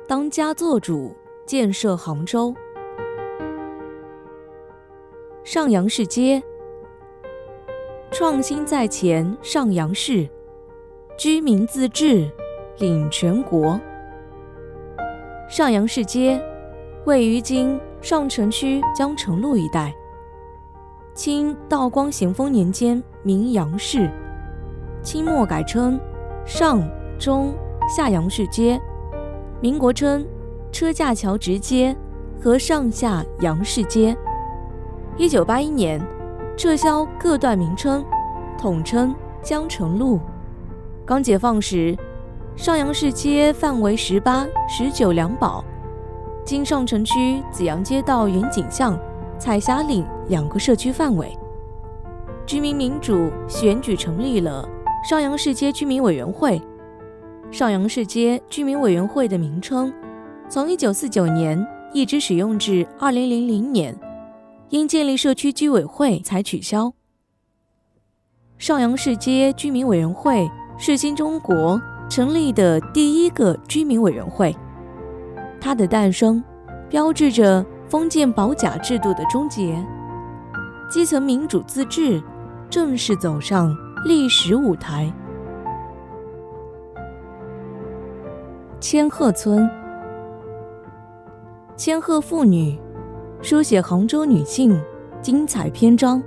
当家作主，建设杭州。上杨市街，创新在前，上杨市，居民自治，领全国。上杨市街位于今上城区江城路一带，清道光咸丰年间名杨市，清末改称上、中、下杨市街，民国称车架桥直街和上下杨市街。1981年撤销各段名称，统称江城路。刚解放时，上杨市街范围18、19两堡，经上城区紫阳街道远景巷、彩霞岭2个社区范围。居民民主选举成立了上杨市街居民委员会。上杨市街居民委员会的名称从1949年一直使用至2000年，因建立社区居委会才取消。上杨市街居民委员会是新中国成立的第一个居民委员会，它的诞生标志着封建保甲制度的终结，基层民主自治正式走上历史舞台。千鹤村，千鹤妇女书写杭州女性精彩篇章。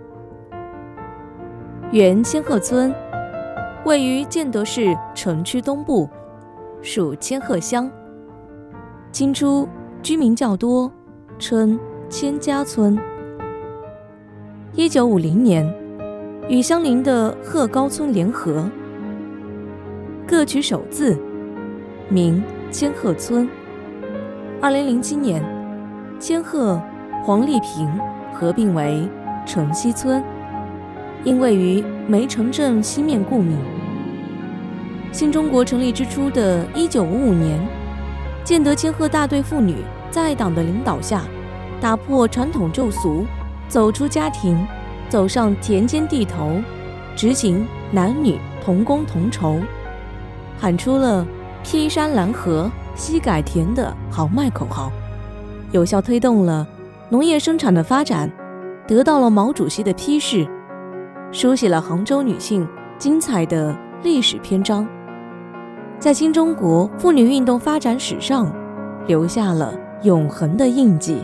原千鹤村位于建德市城区东部，属千鹤乡。清初居民较多，称千家村。1950年与相邻的鹤高村联合，各取首字，名千鹤村。2007年，千鹤、黄丽萍合并为城西村，因位于梅城镇西面故名。新中国成立之初的1955年，建德千鹤大队妇女在党的领导下，打破传统旧俗，走出家庭，走上田间地头，执行男女同工同酬，喊出了披山拦河、西改田的豪迈口号，有效推动了农业生产的发展，得到了毛主席的批示，书写了杭州女性精彩的历史篇章，在新中国妇女运动发展史上留下了永恒的印记。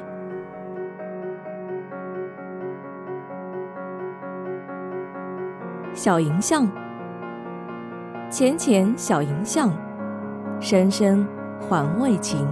小迎巷，浅浅小迎巷，深深还未晴。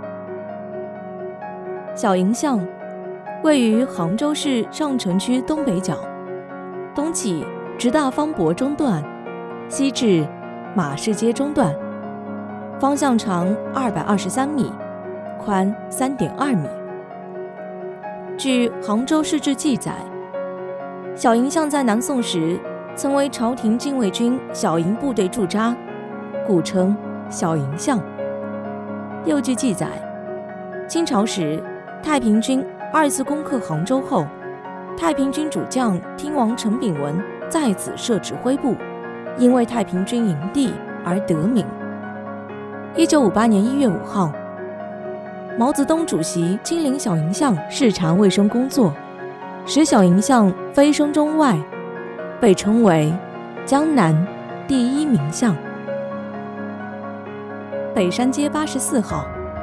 小迎巷位于杭州市上城区东北角，东起直大方伯中段，西至马市街中段，方向长223米，宽3.2米。据杭州市志记载，小迎巷在南宋时曾为朝廷禁卫军小营部队驻扎，故称小迎巷。又据记载，清朝时太平军2次攻克杭州后，太平军主将听王陈炳文在此设指挥部，因为太平军营地而得名。1958年1月5号，毛泽东主席亲临小迎巷视察卫生工作，使小迎巷蜚声中外，被称为江南第一名巷。北山街84号，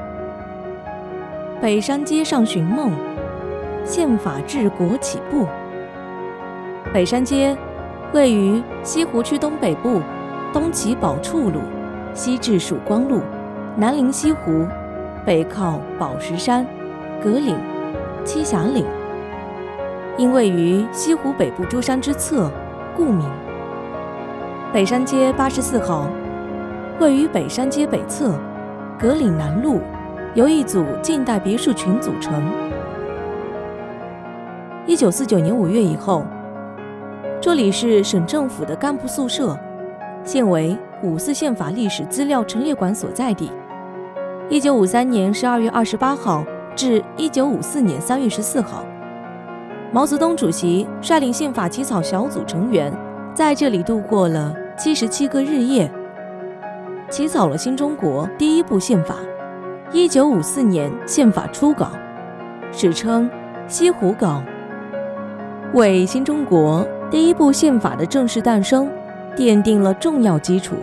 北山街上寻梦，宪法治国起步。北山街位于西湖区东北部，东起宝处路，西至曙光路，南临西湖，北靠宝石山、葛岭、栖霞岭。因位于西湖北部诸山之侧，故名。北山街84号位于北山街北侧，葛岭南路，由一组近代别墅群组成。1949年5月以后，这里是省政府的干部宿舍，现为54宪法历史资料陈列馆所在地。1953年12月28号至1954年3月14号，毛泽东主席率领宪法起草小组成员在这里度过了77个日夜，起草了新中国第一部宪法， 1954年宪法初稿，史称西湖稿，为新中国第一部宪法的正式诞生奠定了重要基础。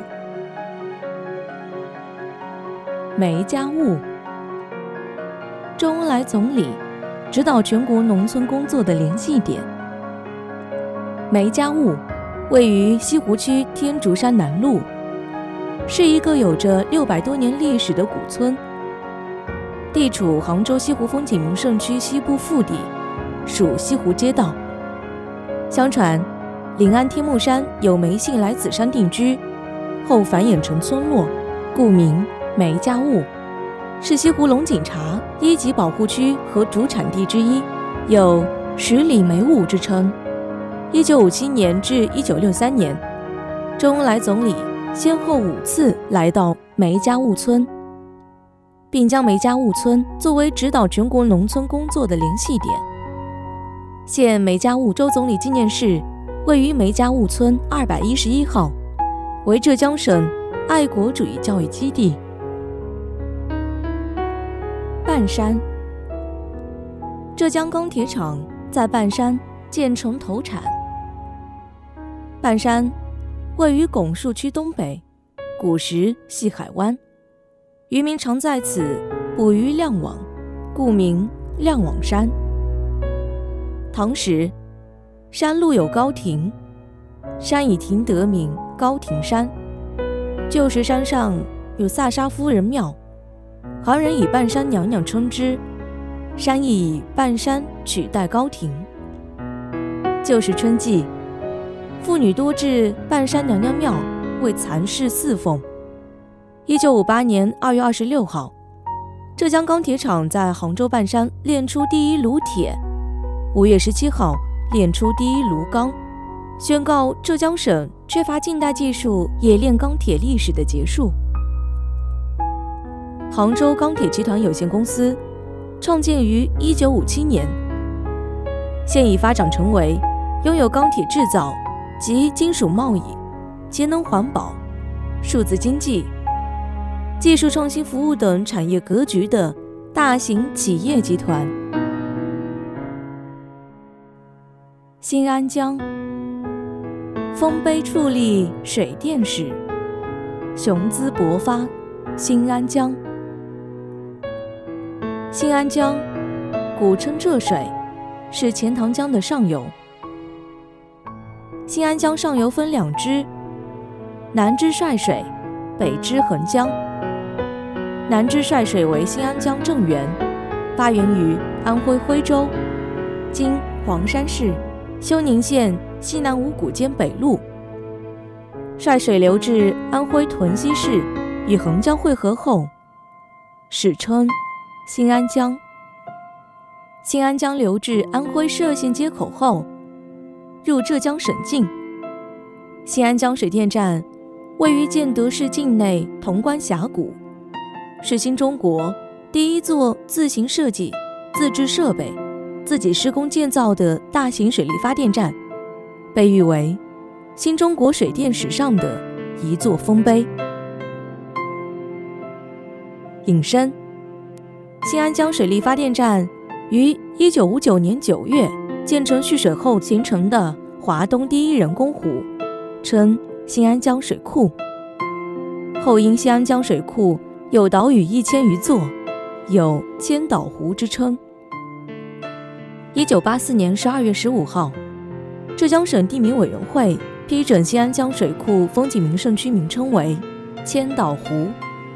梅家坞，周恩来总理指导全国农村工作的联系点。梅家坞位于西湖区天竺山南麓，是一个有着600多年历史的古村，地处杭州西湖风景名胜区西部腹地，属西湖街道。相传临安天目山有梅姓来此山定居，后繁衍成村落，故名梅家坞，是西湖龙井茶1级保护区和主产地之一，有10里梅坞之称。1957年至1963年，周恩来总理先后5次来到梅家坞村，并将梅家坞村作为指导全国农村工作的联系点。现梅家坞周总理纪念室位于梅家坞村211号，为浙江省爱国主义教育基地。半山，浙江钢铁厂在半山建成投产。半山位于拱墅区东北，古时系海湾，渔民常在此捕鱼晾网，故名晾网山。唐时山路有高亭，山以亭得名高亭山。旧时山上有萨沙夫人庙，行人以半山娘娘称之，山亦以半山取代高亭。旧时春季，妇女多至半山娘娘庙为蚕室侍奉。1958年2月26号，浙江钢铁厂在杭州半山炼出第一炉铁，5月17号炼出第一炉钢，宣告浙江省缺乏近代技术冶炼钢铁历史的结束。杭州钢铁集团有限公司创建于1957年，现已发展成为拥有钢铁制造及金属贸易、节能环保、数字经济、技术创新服务等产业格局的大型企业集团。新安江，丰碑矗立水电史，雄姿勃发新安江。新安江古称浙水，是钱塘江的上游。新安江上游分2支，南支帅水，北支横江。南支帅水为新安江正源，发源于安徽徽州，今黄山市休宁县西南五股间北路。帅水流至安徽屯溪市，与横江汇合后，史称新安江。新安江流至安徽歙县街口后，入浙江省境。新安江水电站位于建德市境内潼关峡谷，是新中国第一座自行设计、自制设备、自己施工建造的大型水力发电站，被誉为新中国水电史上的一座丰碑。引申，新安江水力发电站于1959年9月建成蓄水后形成的华东第一人工湖，称新安江水库。后因新安江水库有岛屿1000余座，有千岛湖之称。1984年12月15号，浙江省地名委员会批准新安江水库风景名胜区名称为千岛湖。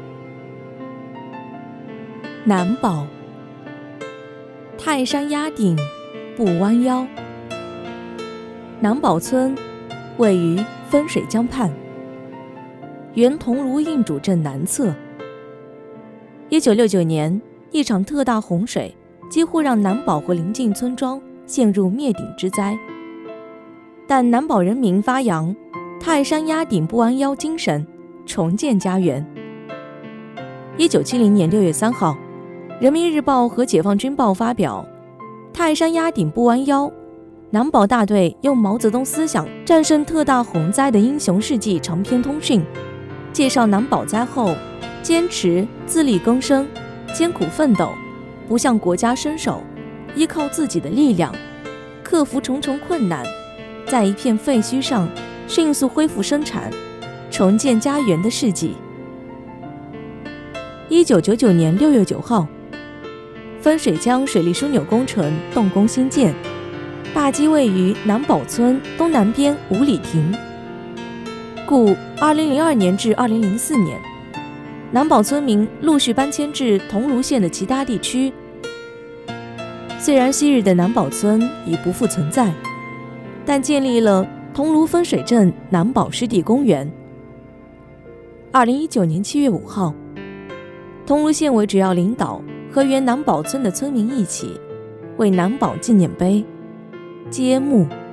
南堡，泰山压顶不弯腰。南堡村位于分水江畔，原桐庐印主镇南侧。1969年，一场特大洪水几乎让南堡和邻近村庄陷入灭顶之灾，但南堡人民发扬泰山压顶不弯腰精神，重建家园。1970年6月3号，人民日报和解放军报发表泰山压顶不弯腰，南堡大队用毛泽东思想战胜特大洪灾的英雄事迹长篇通讯，介绍南堡灾后坚持自力更生、 艰苦奋斗，不向国家伸手，依靠自己的力量，克服重重困难，在一片废墟上迅速恢复生产，重建家园的事迹。1999年6月9号，分水江水利枢纽工程动工兴建，大基位于南堡村东南边5里亭。故2002年至2004年，南堡村民陆续搬迁至桐庐县的其他地区。虽然昔日的南堡村已不复存在，但建立了桐庐分水镇南堡湿地公园。2019年7月5号，桐庐县委主要领导和原南堡村的村民一起，为南堡纪念碑揭幕。